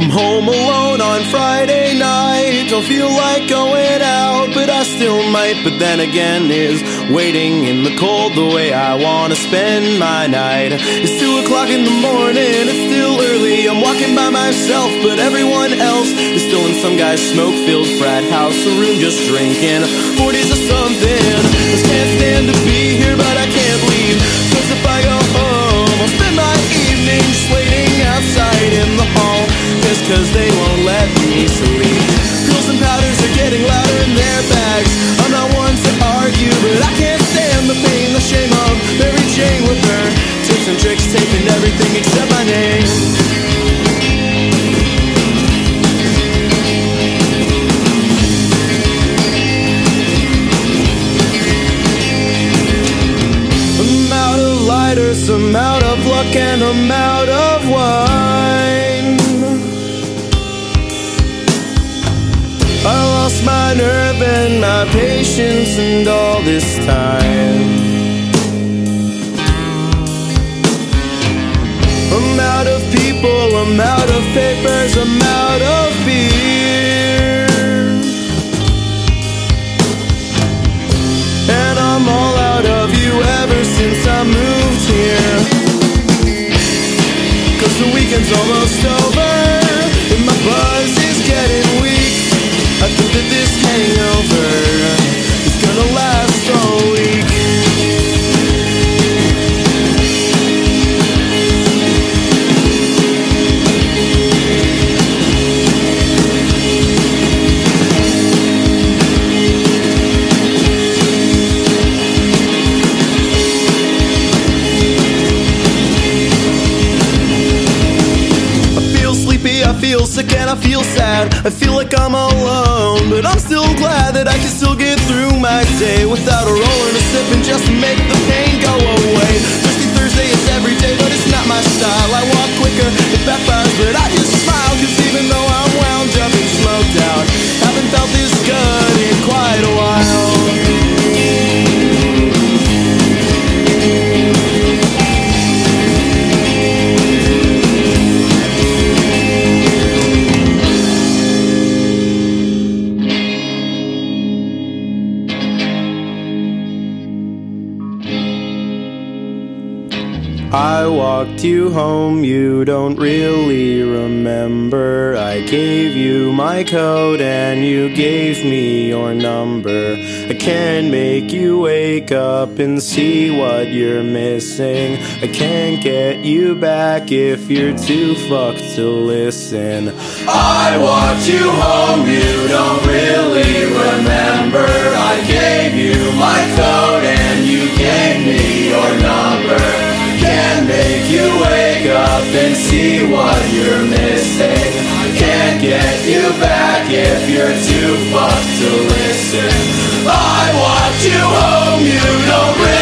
I'm home alone on Friday night. Don't feel like going out, but I still might. But then again, is waiting in the cold the way I wanna spend my night? It's 2 o'clock in the morning, it's still early. I'm walking by myself, but everyone else is still in some guy's smoke-filled frat house, a room just drinking 40s or something. I can't stand to be here, but I can't leave, 'cause if I go home, I'll spend my evening just waiting outside in the hall, just 'cause they won't let me sleep. Pills and powders are getting louder in their bags. I'm not one to argue, but I can't stand the pain, the shame of Mary Jane with her tips and tricks, taping everything except my name. I'm out of lighters, I'm out of luck, and I'm out of wine. I lost my nerve and my patience and all this time. I'm out of people, I'm out of papers, I'm out of beer. And I'm all out of you ever since I moved here. 'Cause the weekend's almost over and my buzz is getting weak. I think that this hangover is gonna last all week. I feel sick and I feel sad. I feel like I'm alone, but I'm still glad that I can still get through my day without a roll and a sip, and just to make the pain go away. Thirsty Thursday is every day, but it's not my style. I walk quicker, it backfires, but I just smile, 'cause even though I'm wound up and smoked out, haven't felt this good in quite a while. I walked you home, you don't really remember. I gave you my code and you gave me your number. I can't make you wake up and see what you're missing. I can't get you back if you're too fucked to listen. I walked you home, you don't really remember. I gave you my code and you gave me your number. Can't make you wake up and see what you're missing. Can't get you back if you're too fucked to listen. I want you home, you don't really